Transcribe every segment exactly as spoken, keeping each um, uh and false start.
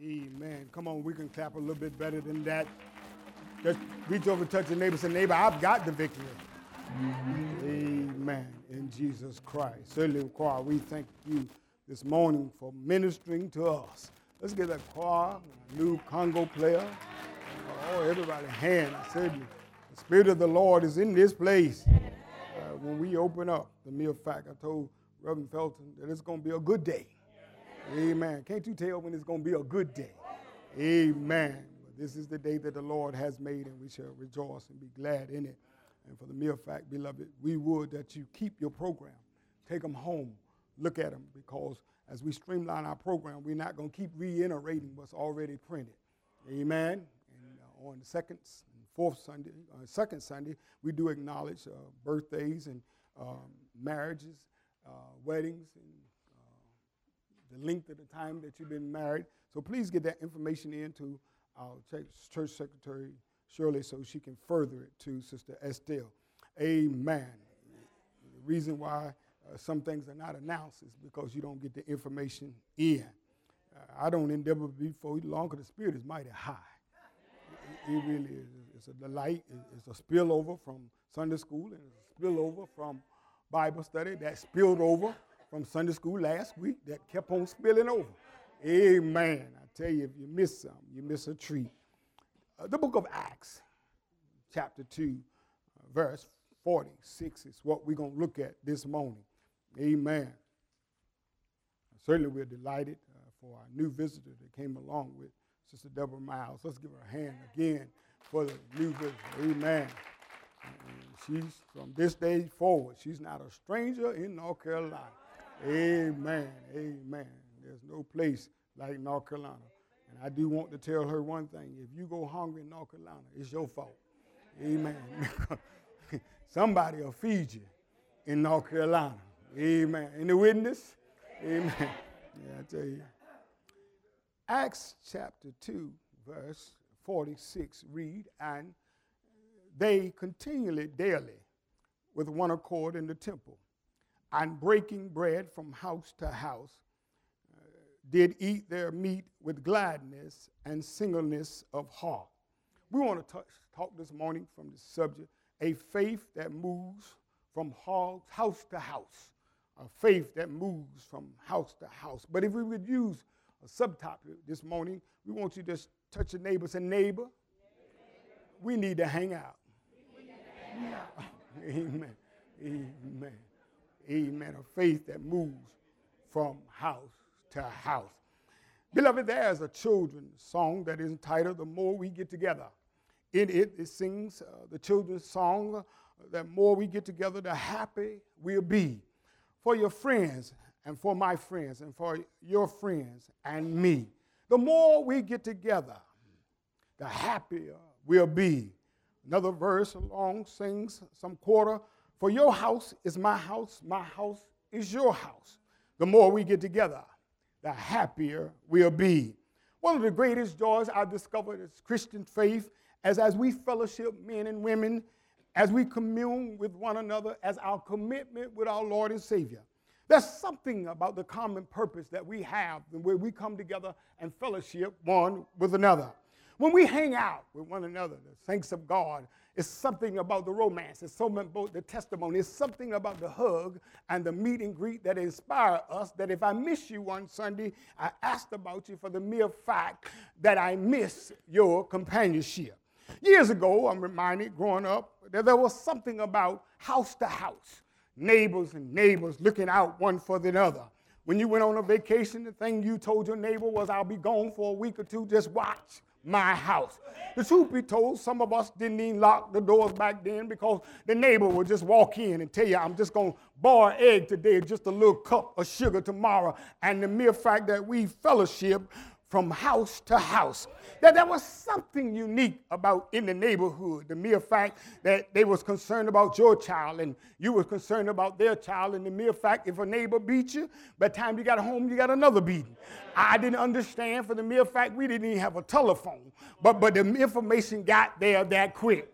Amen. Come on, we can clap a little bit better than that. Just reach over, touch your neighbor, say, neighbor, I've got the victory. Mm-hmm. Amen. In Jesus Christ. Certainly, choir, we thank you this morning for ministering to us. Let's get that choir, a new Congo player. Oh, everybody, hand. Certainly, the Spirit of the Lord is in this place. Uh, when we open up, the mere fact, I told Reverend Felton that it's going to be a good day. Amen. Can't you tell when it's going to be a good day? Amen. This is the day that the Lord has made, and we shall rejoice and be glad in it. And for the mere fact, beloved, we would that you keep your program. Take them home. Look at them, because as we streamline our program, we're not going to keep reiterating what's already printed. Amen. And uh, on the second and fourth Sunday, uh, second Sunday, we do acknowledge uh, birthdays and um, marriages, uh, weddings, and the length of the time that you've been married. So please get that information in to our church secretary, Shirley, so she can further it to Sister Estelle. Amen. The reason why uh, some things are not announced is because you don't get the information in. Uh, I don't endeavor to be for you long, because the Spirit is mighty high. It, it really is. It's a delight. It's a spillover from Sunday school, and it's a spillover from Bible study that spilled over from Sunday school last week that kept on spilling over. Amen. I tell you, if you miss something, you miss a treat. Uh, the book of Acts, chapter two, uh, verse forty-six is what we're going to look at this morning. Amen. Certainly we're delighted uh, for our new visitor that came along with Sister Deborah Miles. Let's give her a hand again for the new visitor. Amen. And she's, from this day forward, she's not a stranger in North Carolina. Amen, amen. There's no place like North Carolina. And I do want to tell her one thing. If you go hungry in North Carolina, it's your fault. Amen. Somebody will feed you in North Carolina. Amen. Any witness? Amen. Yeah, I tell you. Acts chapter two, verse forty-six, read, and they continually daily with one accord in the temple, and breaking bread from house to house, uh, did eat their meat with gladness and singleness of heart. We want to touch, talk this morning from the subject, a faith that moves from house to house, a faith that moves from house to house. But if we would use a subtopic this morning, we want you to just touch your neighbor and say, neighbor, we need to hang out. We need to hang out. Amen. Amen. Amen. A faith that moves from house to house. Beloved, there's a children's song that is entitled The More We Get Together. In it, it sings uh, the children's song, uh, that more we get together, the happy we'll be. For your friends and for my friends and for your friends and me. The more we get together, the happier we'll be. Another verse along sings some quarter. For your house is my house, my house is your house. The more we get together, the happier we'll be. One of the greatest joys I've discovered is Christian faith, as as we fellowship men and women, as we commune with one another, as our commitment with our Lord and Savior. There's something about the common purpose that we have where we come together and fellowship one with another. When we hang out with one another, the saints of God, it's something about the romance. It's something about the testimony. It's something about the hug and the meet and greet that inspire us, that if I miss you one Sunday, I asked about you for the mere fact that I miss your companionship. Years ago, I'm reminded, growing up, that there was something about house to house, neighbors and neighbors looking out one for the other. When you went on a vacation, the thing you told your neighbor was, I'll be gone for a week or two, just watch my house. The truth be told, some of us didn't even lock the doors back then, because the neighbor would just walk in and tell you, I'm just going to boil an egg today, just a little cup of sugar tomorrow. And the mere fact that we fellowship from house to house, that there was something unique about in the neighborhood, the mere fact that they was concerned about your child and you were concerned about their child, and the mere fact if a neighbor beat you, by the time you got home, you got another beating. I didn't understand for the mere fact we didn't even have a telephone, but, but the information got there that quick.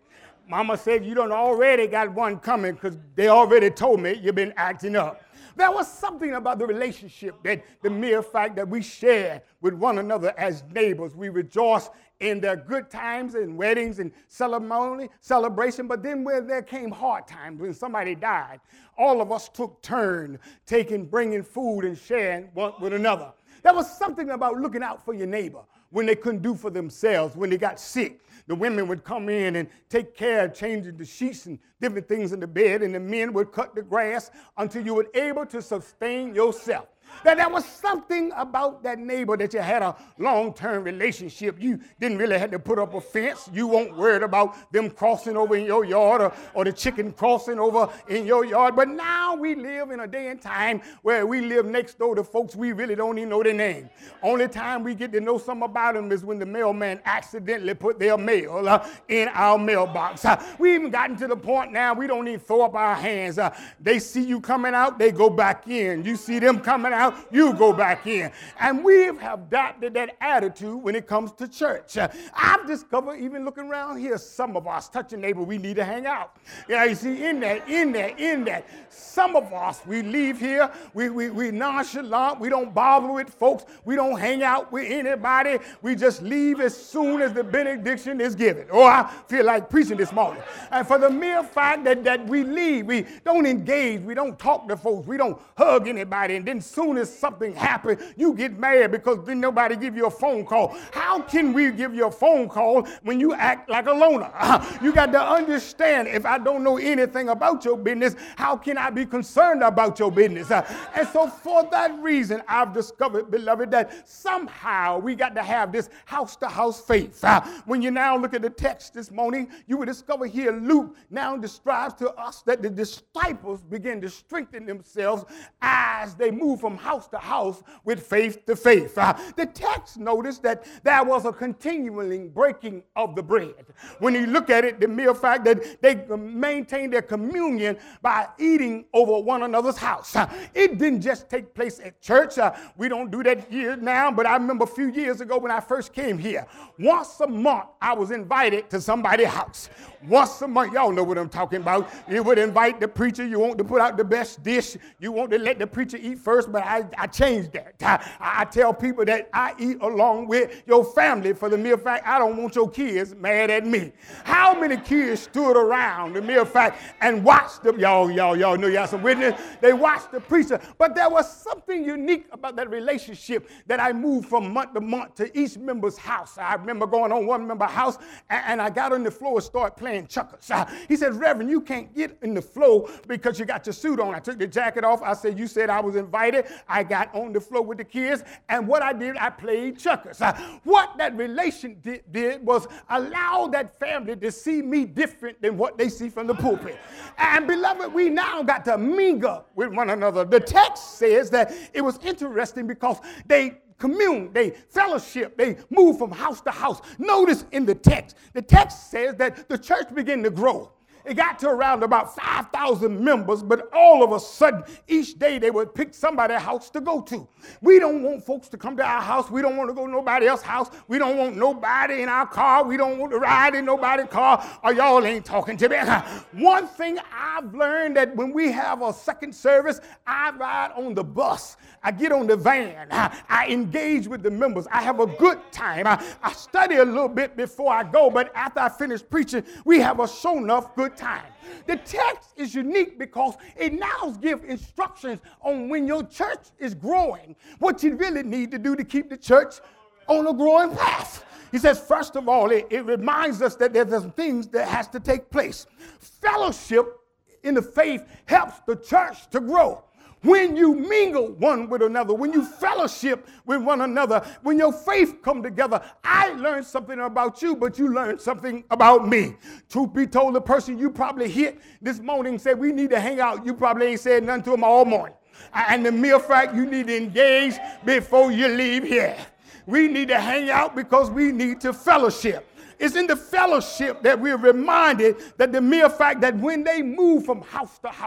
Mama said, you done already got one coming because they already told me you've been acting up. There was something about the relationship, that the mere fact that we share with one another as neighbors. We rejoice in their good times and weddings and ceremony, celebration. But then when there came hard times, when somebody died, all of us took turn taking, bringing food and sharing one with another. There was something about looking out for your neighbor when they couldn't do for themselves, when they got sick. The women would come in and take care of changing the sheets and different things in the bed, and the men would cut the grass until you were able to sustain yourself. That there was something about that neighbor that you had a long-term relationship. You didn't really have to put up a fence. You weren't worried about them crossing over in your yard or, or the chicken crossing over in your yard. But now we live in a day and time where we live next door to folks we really don't even know their name. Only time we get to know something about them is when the mailman accidentally put their mail uh, in our mailbox. Uh, we even gotten to the point now we don't even throw up our hands. Uh, they see you coming out, they go back in. You see them coming out, you go back in. And we have adopted that attitude when it comes to church. Uh, I've discovered, even looking around here, some of us, touch a neighbor, we need to hang out. Yeah, you see, in that, in that, in that, some of us, we leave here, we, we, we nonchalant, we don't bother with folks, we don't hang out with anybody, we just leave as soon as the benediction is given. Oh, I feel like preaching this morning. And for the mere fact that, that we leave, we don't engage, we don't talk to folks, we don't hug anybody, and then soon as something happens, you get mad because then nobody give you a phone call. How can we give you a phone call when you act like a loner? You got to understand, if I don't know anything about your business, how can I be concerned about your business? And so for that reason, I've discovered, beloved, that somehow we got to have this house-to-house faith. When you now look at the text this morning, you will discover here Luke now describes to us that the disciples begin to strengthen themselves as they move from house to house with faith to faith. Uh, the text noticed that there was a continuing breaking of the bread. When you look at it, the mere fact that they maintained their communion by eating over one another's house. Uh, it didn't just take place at church. Uh, we don't do that here now, but I remember a few years ago when I first came here, once a month I was invited to somebody's house. Once a month, y'all know what I'm talking about. You would invite the preacher. You want to put out the best dish. You want to let the preacher eat first, but I, I changed that. I, I tell people that I eat along with your family for the mere fact I don't want your kids mad at me. How many kids stood around the mere fact and watched them? Y'all, y'all, y'all know y'all some witness. They watched the preacher, but there was something unique about that relationship that I moved from month to month to each member's house. I remember going on one member's house, and, and I got on the floor and started playing checkers. Uh, he said, Reverend, you can't get in the floor because you got your suit on. I took the jacket off. I said, you said I was invited. I got on the floor with the kids, and what I did, I played checkers. Uh, what that relation did, did was allow that family to see me different than what they see from the pulpit. And beloved, we now got to mingle with one another. The text says that it was interesting because they commune, they fellowship, they move from house to house. Notice in the text, the text says that the church began to grow. It got to around about five thousand members, but all of a sudden, each day they would pick somebody's house to go to. We don't want folks to come to our house. We don't want to go to nobody else's house. We don't want nobody in our car. We don't want to ride in nobody's car, or y'all ain't talking to me. One thing I've learned that when we have a second service, I ride on the bus. I get on the van. I, I engage with the members. I have a good time. I, I study a little bit before I go, but after I finish preaching, we have a show enough good time. The text is unique because it now gives instructions on when your church is growing, what you really need to do to keep the church on a growing path. He says, first of all, it, it reminds us that there's some things that has to take place. Fellowship in the faith helps the church to grow. When you mingle one with another, when you fellowship with one another, when your faith come together, I learned something about you, but you learned something about me. Truth be told, the person you probably hit this morning said, we need to hang out. You probably ain't said nothing to him all morning. And the mere fact you need to engage before you leave here. We need to hang out because we need to fellowship. It's in the fellowship that we're reminded that the mere fact that when they move from house to house,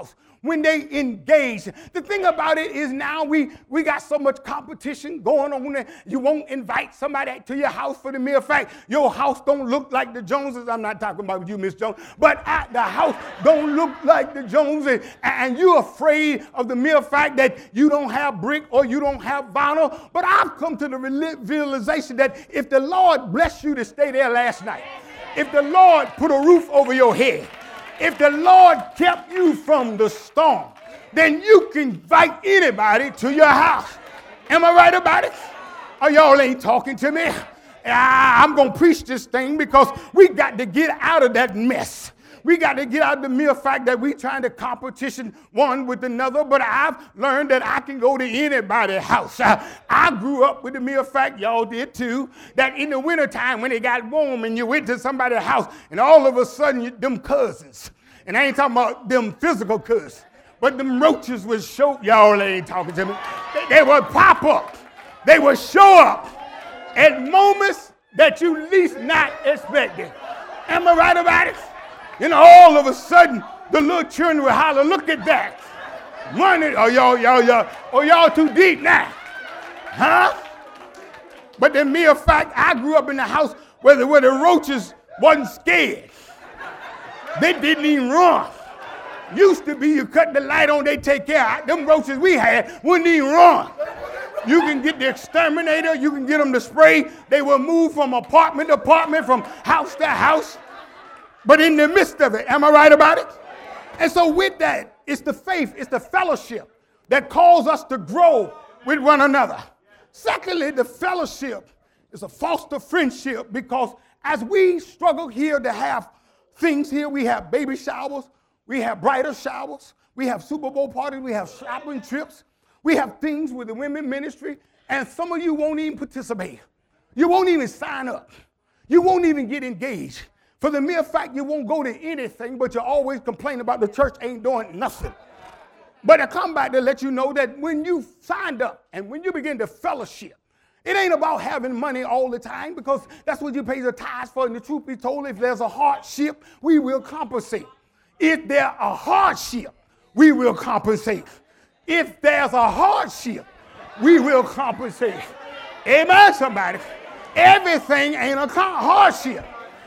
when they engage. The thing about it is now we, we got so much competition going on that you won't invite somebody to your house for the mere fact your house don't look like the Joneses. I'm not talking about you, Miss Jones, but at the house don't look like the Joneses, and you're afraid of the mere fact that you don't have brick or you don't have vinyl. But I've come to the realization that if the Lord blessed you to stay there last night, if the Lord put a roof over your head, if the Lord kept you from the storm, then you can invite anybody to your house. Am I right about it? Oh, y'all ain't talking to me. I'm going to preach this thing because we got to get out of that mess. We got to get out of the mere fact that we trying to competition one with another, but I've learned that I can go to anybody's house. I, I grew up with the mere fact, y'all did too, that in the wintertime when it got warm and you went to somebody's house and all of a sudden you, them cousins, and I ain't talking about them physical cousins, but them roaches would show, y'all ain't talking to me, they, they would pop up. They would show up at moments that you least not expected. Am I right about it? You know, all of a sudden, the little children will holler, look at that. Money, oh, y'all, y'all, y'all, oh, y'all too deep now. Huh? But the mere fact, I grew up in the house where the, where the roaches wasn't scared. They didn't even run. Used to be you cut the light on, they take care of it. Them roaches we had wouldn't even run. You can get the exterminator, you can get them to spray. They will move from apartment to apartment, from house to house. But in the midst of it, am I right about it? And so with that, it's the faith, it's the fellowship that calls us to grow with one another. Secondly, the fellowship is a foster friendship, because as we struggle here to have things here, we have baby showers, we have bridal showers, we have Super Bowl parties, we have shopping trips, we have things with the women ministry, and some of you won't even participate. You won't even sign up. You won't even get engaged. For the mere fact you won't go to anything, but you always complain about the church ain't doing nothing. But I come back to let you know that when you signed up and when you begin to fellowship, it ain't about having money all the time, because that's what you pay the tithes for. And the truth be told, if there's a hardship, we will compensate. If there's a hardship, we will compensate. If there's a hardship, we will compensate. Amen, somebody. Everything ain't a hardship.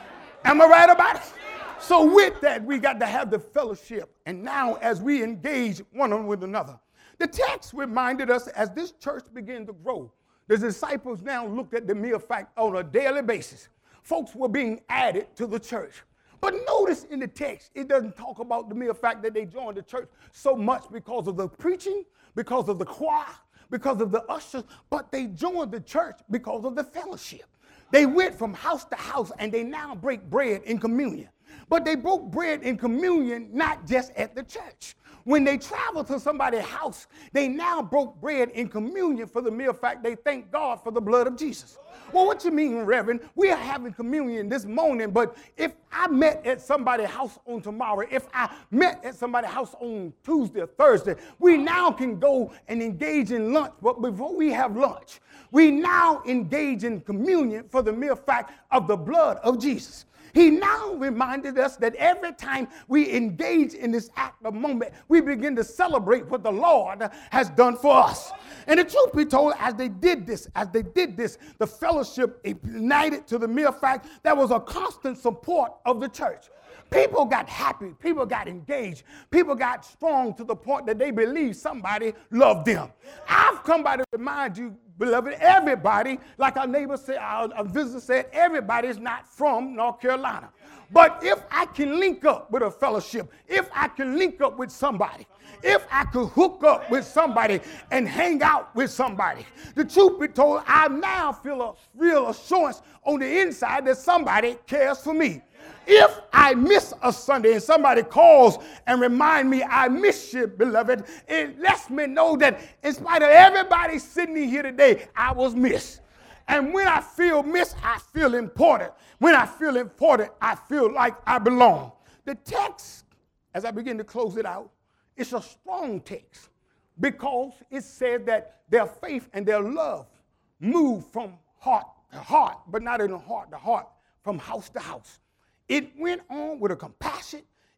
Am I right about it? So with that, we got to have the fellowship. And now as we engage one with another, the text reminded us as this church began to grow, the disciples now looked at the mere fact on a daily basis. Folks were being added to the church. But notice in the text, it doesn't talk about the mere fact that they joined the church so much because of the preaching, because of the choir, because of the ushers, but they joined the church because of the fellowship. They went from house to house and they now break bread in communion. But they broke bread in communion not just at the church. When they traveled to somebody's house, they now broke bread in communion for the mere fact they thank God for the blood of Jesus. Well, what you mean, Reverend? We are having communion this morning, but if I met at somebody's house on tomorrow, if I met at somebody's house on Tuesday or Thursday, we now can go and engage in lunch. But before we have lunch, we now engage in communion for the mere fact of the blood of Jesus. He now reminded us that every time we engage in this act of moment, we begin to celebrate what the Lord has done for us. And the truth be told, as they did this, as they did this, the fellowship ignited to the mere fact there was a constant support of the church. People got happy. People got engaged. People got strong to the point that they believed somebody loved them. I've come by to remind you, beloved, everybody, like our neighbor said, our, our visitor said, everybody is not from North Carolina. But if I can link up with a fellowship, if I can link up with somebody, if I could hook up with somebody and hang out with somebody, the truth be told, I now feel a real assurance on the inside that somebody cares for me. If I miss a Sunday and somebody calls and remind me I miss you, beloved, it lets me know that in spite of everybody sitting in here today, I was missed. And when I feel missed, I feel important. When I feel important, I feel like I belong. The text, as I begin to close it out, it's a strong text because it said that their faith and their love moved from heart to heart, but not in heart to heart, from house to house. It went on with a compassion.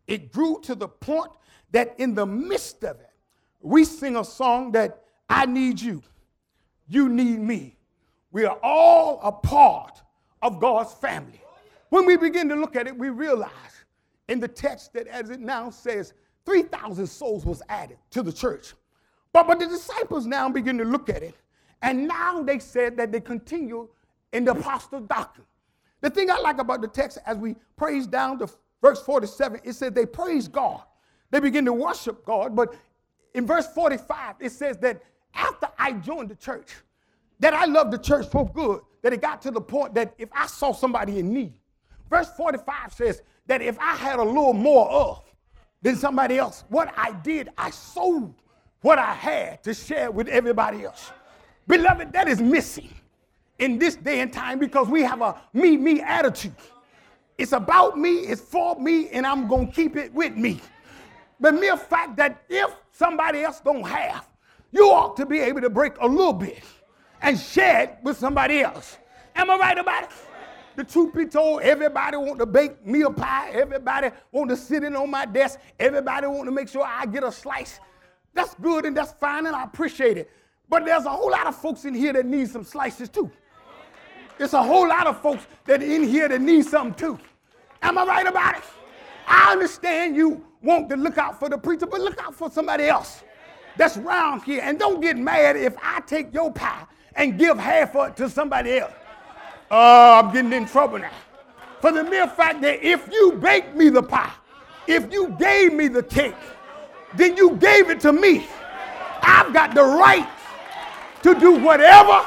it grew to the point that in the midst of it, we sing a song that I need you, you need me. We are all a part of God's family. When we begin to look at it, we realize in the text that as it now says, three thousand souls was added to the church. But, but the disciples now begin to look at it, and now they said that they continue in the apostle doctrine. The thing I like about the text, as we praise down to verse forty-seven, it says they praise God. They begin to worship God. But in verse forty-five, it says that after I joined the church, that I loved the church so good that it got to the point that if I saw somebody in need, verse forty-five says that if I had a little more of than somebody else, what I did, I sold what I had to share with everybody else. Beloved, that is missing in this day and time because we have a me, me attitude. It's about me, it's for me, and I'm going to keep it with me. The mere fact that if somebody else don't have, you ought to be able to break a little bit and share it with somebody else. Am I right about it? The truth be told, everybody want to bake me a pie. Everybody want to sit in on my desk. Everybody want to make sure I get a slice. That's good and that's fine and I appreciate it. But there's a whole lot of folks in here that need some slices too. There's a whole lot of folks that in here that need something too. Am I right about it? I understand you want to look out for the preacher, but look out for somebody else that's around here. And don't get mad if I take your pie and give half of it to somebody else. Oh, I'm getting in trouble now. For the mere fact that if you baked me the pie, if you gave me the cake, then you gave it to me. I've got the right to do whatever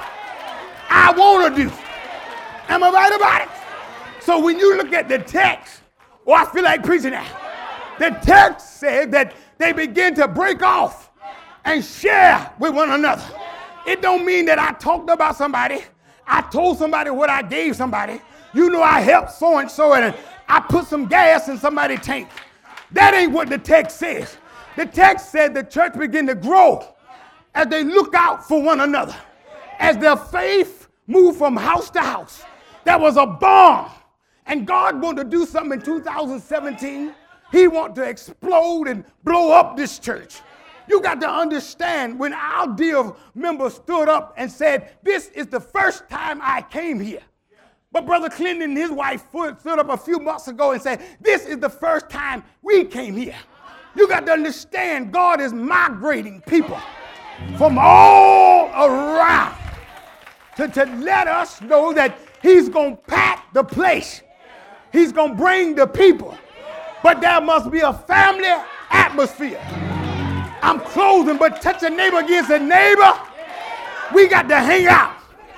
I want to do. Am I right about it? So when you look at the text, oh, I feel like preaching now. The text said that they begin to break off and share with one another. It don't mean that I talked about somebody. I told somebody what I gave somebody. You know I helped so and so and I put some gas in somebody's tank. That ain't what the text says. The text said the church began to grow as they look out for one another. As their faith moved from house to house, there was a bond. And God wanted to do something in two thousand seventeen. He wanted to explode and blow up this church. You got to understand when our dear member stood up and said, this is the first time I came here. But Brother Clinton and his wife stood up a few months ago and said, this is the first time we came here. You got to understand God is migrating people from all around to, to let us know that he's going to pack the place. He's going to bring the people. But there must be a family atmosphere. I'm closing, but touch a neighbor against a neighbor. We got to hang out.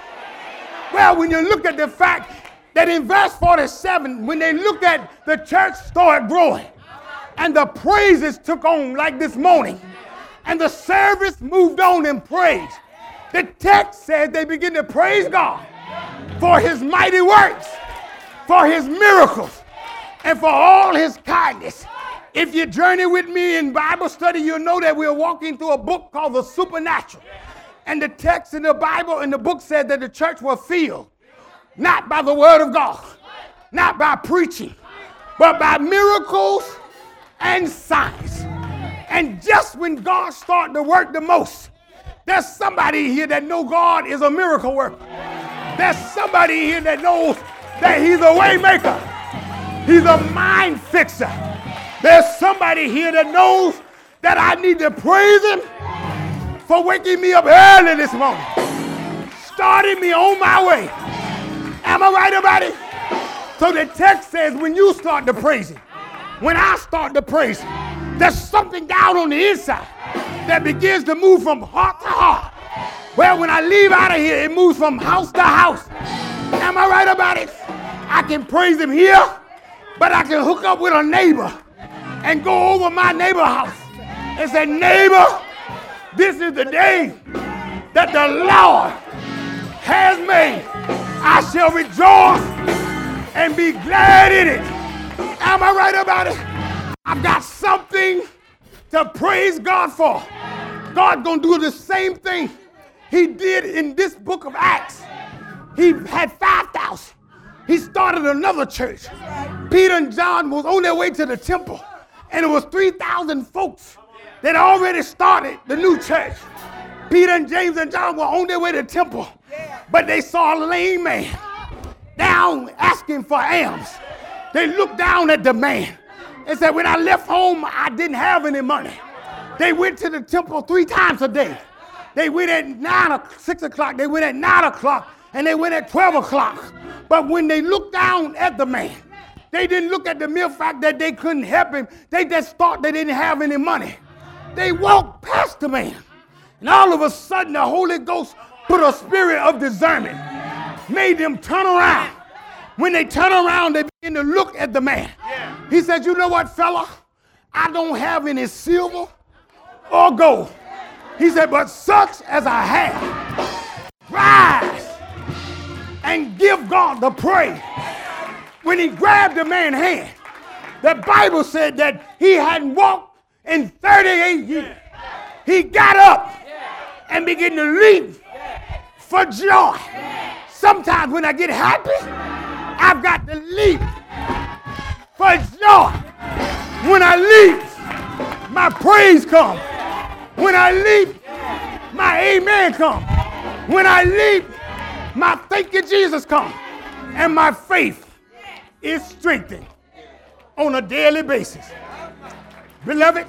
Well, when you look at the fact that in verse forty-seven, when they look at the church started growing and the praises took on like this morning and the service moved on in praise, the text says they begin to praise God for his mighty works, for his miracles, and for all his kindness. If you journey with me in Bible study, you'll know that we're walking through a book called The Supernatural. And the text in the Bible in the book said that the church was filled, not by the word of God, not by preaching, but by miracles and signs. And just when God started to work the most, there's somebody here that knows God is a miracle worker. There's somebody here that knows that he's a way maker. He's a mind fixer. There's somebody here that knows that I need to praise him for waking me up early this morning, starting me on my way. Am I right about it? So the text says when you start to praise him, when I start to praise him, there's something down on the inside that begins to move from heart to heart. Well, when I leave out of here, it moves from house to house. Am I right about it? I can praise him here, but I can hook up with a neighbor and go over my neighbor's house and say, neighbor, this is the day that the Lord has made. I shall rejoice and be glad in it. Am I right about it? I've got something to praise God for. God's going to do the same thing he did in this book of Acts. He had five thousand. He started another church. Peter and John was on their way to the temple. And it was three thousand folks that already started the new church. Peter and James and John were on their way to the temple, but they saw a lame man down asking for alms. They looked down at the man and said, when I left home, I didn't have any money. They went to the temple three times a day. They went at nine, six o'clock, they went at nine o'clock, and they went at twelve o'clock. But when they looked down at the man, they didn't look at the mere fact that they couldn't help him. They just thought they didn't have any money. They walked past the man. And all of a sudden, the Holy Ghost put a spirit of discernment, made them turn around. When they turn around, they begin to look at the man. Yeah. He said, you know what, fella? I don't have any silver or gold. He said, but such as I have, rise and give God the praise. When he grabbed the man's hand, the Bible said that he hadn't walked in thirty-eight years. He got up and began to leap for joy. Sometimes when I get happy, I've got to leap for joy. When I leap, my praise comes. When I leap, my amen comes. When I leap, my thank you Jesus comes. And my faith is strengthened on a daily basis. Beloved,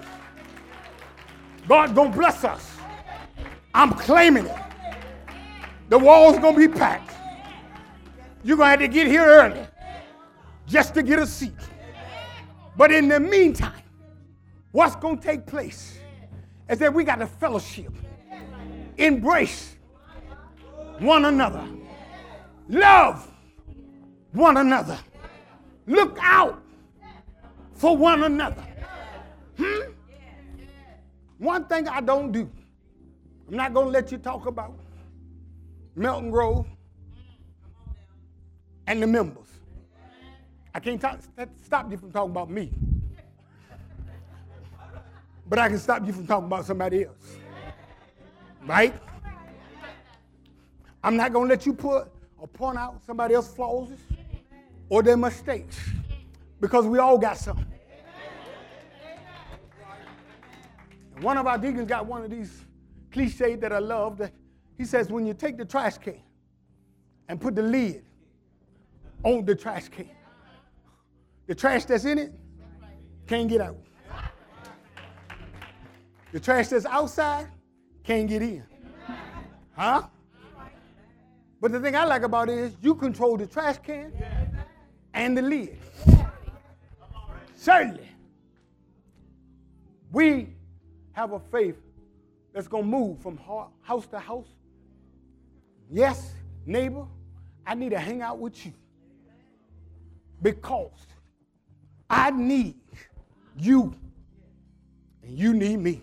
God's going to bless us. I'm claiming it. The wall's going to be packed. You're going to have to get here early just to get a seat. But in the meantime, what's going to take place is that we got to fellowship, embrace one another, love one another, look out for one another. Hmm? One thing I don't do, I'm not going to let you talk about Melton Grove and the members. I can't talk, stop you from talking about me. But I can stop you from talking about somebody else. Right? I'm not going to let you put or point out somebody else's flaws or their mistakes, because we all got some. One of our deacons got one of these cliches that I love. That he says, when you take the trash can and put the lid on the trash can, the trash that's in it can't get out. The trash that's outside can't get in. Huh? But the thing I like about it is you control the trash can and the lid. Certainly, we have a faith that's going to move from house to house. Yes, neighbor, I need to hang out with you because I need you and you need me.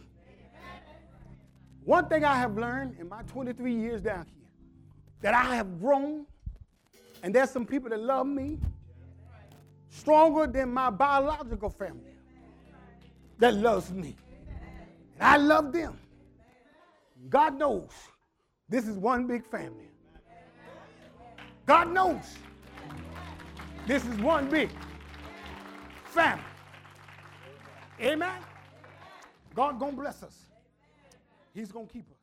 One thing I have learned in my twenty-three years down here, that I have grown, and there's some people that love me stronger than my biological family that loves me. And I love them. God knows this is one big family. God knows this is one big family. Amen? God gonna bless us. He's gonna keep us.